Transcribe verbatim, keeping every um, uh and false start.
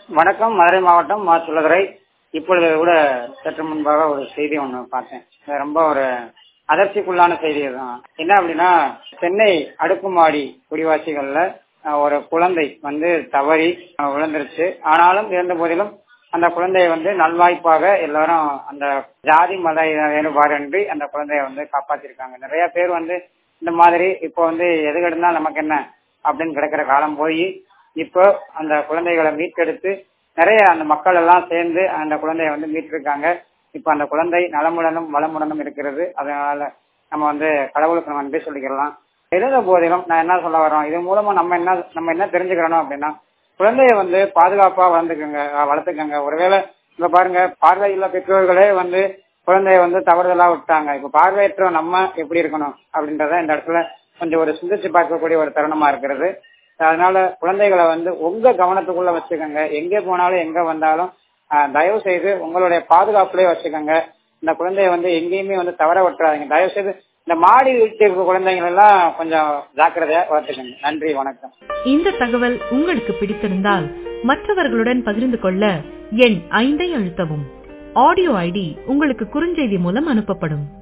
வணக்கம். மதுரை மாவட்டம் மா சுள்ளதுரை. இப்பொழுது கூட சற்று முன்பாக ஒரு செய்தி ஒன்று பார்த்தேன். இது ரொம்ப ஒரு அதிர்ச்சிக்குள்ளான செய்தி தான். என்ன அப்படின்னா, சென்னை அடுக்குமாடி குடிவாசிகள்ல அஹ், ஒரு குழந்தை வந்து தவறி அஹ், விழுந்துருச்சு. ஆனாலும் இருந்த போதிலும் அந்த குழந்தையை வந்து நல்வாய்ப்பாக எல்லாரும் அந்த ஜாதி மத வேறுபாடின்றி அந்த குழந்தையை வந்து காப்பாத்திருக்காங்க. நிறைய பேர் வந்து இந்த மாதிரி இப்போ வந்து எது கிடந்தா நமக்கு என்ன அப்படின்னு கிடக்கிற காலம் போய் இப்போ அந்த குழந்தைகளை மீட்டெடுத்து நிறைய அந்த மக்கள் எல்லாம் சேர்ந்து அந்த குழந்தைய வந்து மீட்டிருக்காங்க. இப்ப அந்த குழந்தை நலமுடனும் வளமுடனும் இருக்கிறது. அதனால நம்ம வந்து கடவுளுக்கு நம்ம நன்றி சொல்லிக்கலாம். இருந்த போதிலும் நான் என்ன சொல்ல வரோம், இது மூலமா நம்ம என்ன நம்ம என்ன தெரிஞ்சுக்கிறோம் அப்படின்னா, குழந்தைய வந்து பாதுகாப்பா வளர்ந்துக்கங்க வளர்த்துக்கங்க. ஒருவேளை இப்ப பாருங்க, பார்வையுள்ள பெற்றோர்களே வந்து குழந்தைய வந்து தவறுதலா விட்டாங்க. இப்ப பார்வையற்ற நம்ம எப்படி இருக்கணும் அப்படின்றத இந்த இடத்துல கொஞ்சம் ஒரு சிந்திச்சு பார்க்கக்கூடிய ஒரு தருணமா இருக்கிறது. அதனால குழந்தைகளை வந்து உங்க கவனத்துக்குள்ள வச்சுக்கோங்க. எங்கே போனாலும் எங்க வந்தாலும் ஆஹ், தயவு செய்து உங்களுடைய பாதுகாப்புலயே வச்சுக்கோங்க. இந்த குழந்தைய வந்து எங்கேயுமே வந்து தவற விட்டுறாதீங்க. தயவு செய்து இந்த மாடி வீட்டு இருக்க குழந்தைகள் எல்லாம் கொஞ்சம் ஜாக்கிரதையா வளர்த்துக்கோங்க. நன்றி, வணக்கம். இந்த தகவல் உங்களுக்கு பிடித்திருந்தால் மற்றவர்களுடன் பகிர்ந்து கொள்ள எண் ஐந்தை அழுத்தவும். ஆடியோ ஐடி உங்களுக்கு குறுஞ்செய்தி மூலம் அனுப்பப்படும்.